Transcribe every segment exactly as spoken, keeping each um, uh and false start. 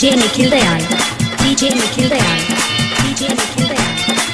DJ Nikhil Dayal, DJ Nikhil Dayal, DJ Nikhil Dayal.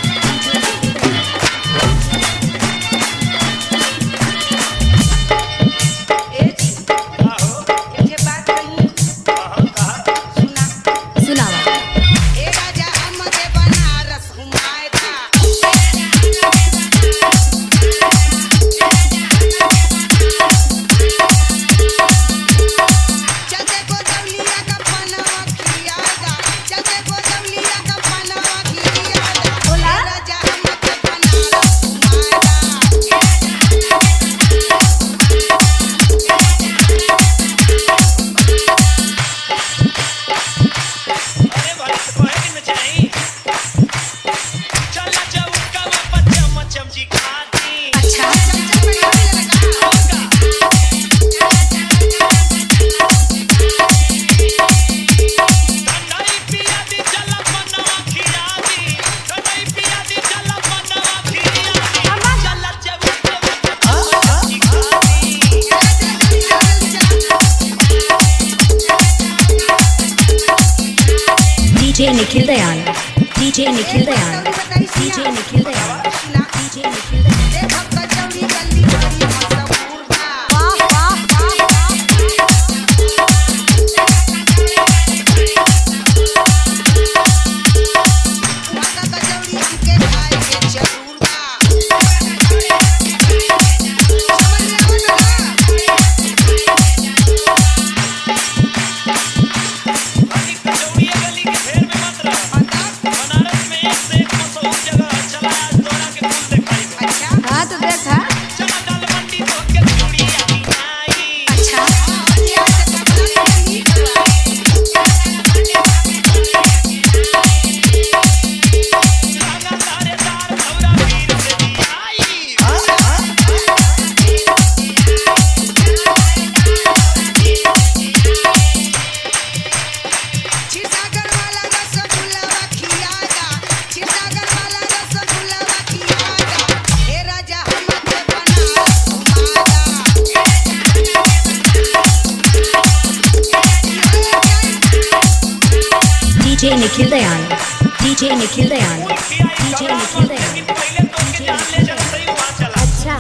DJ Nikhil Dayal, DJ Nikhil Dayal, DJ Nikhil Dayal, DJ Nikhil Dayal. DJ Nikhil Dayal, DJ Nikhil Dayal, DJ Nikhil Dayal. अच्छा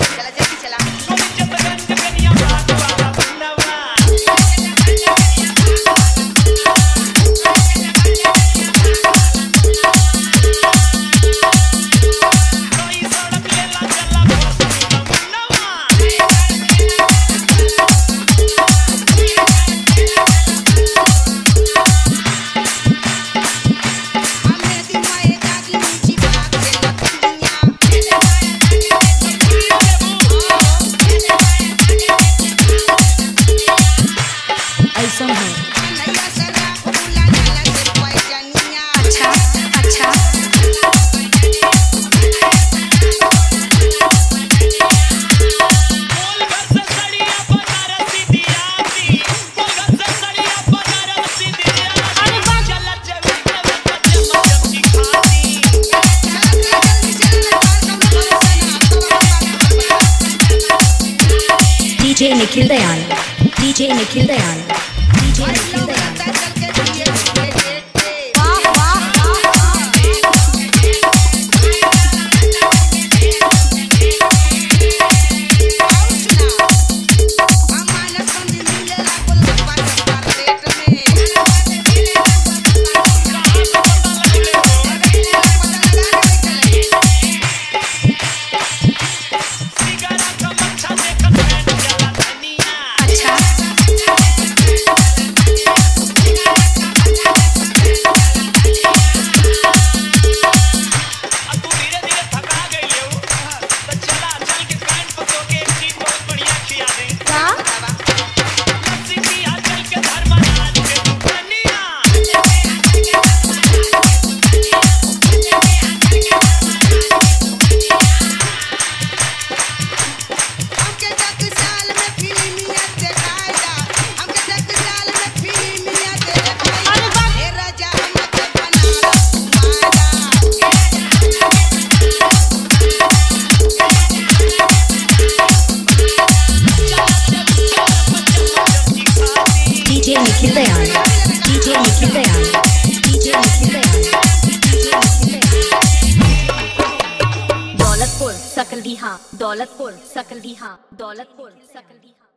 DJ Nikhil Dayal, DJ Nikhil Dayal, DJ Nikhil Dayal. अच्छा DJ Nikhil Dayan, DJ Nikhil Dayan, DJ Nikhil Dayan, DJ Nikhil Dayan. Daulatpur सकल दी हाँ, दौलतपुर सकल दी हाँ, दौलतपुर सकल दी हाँ.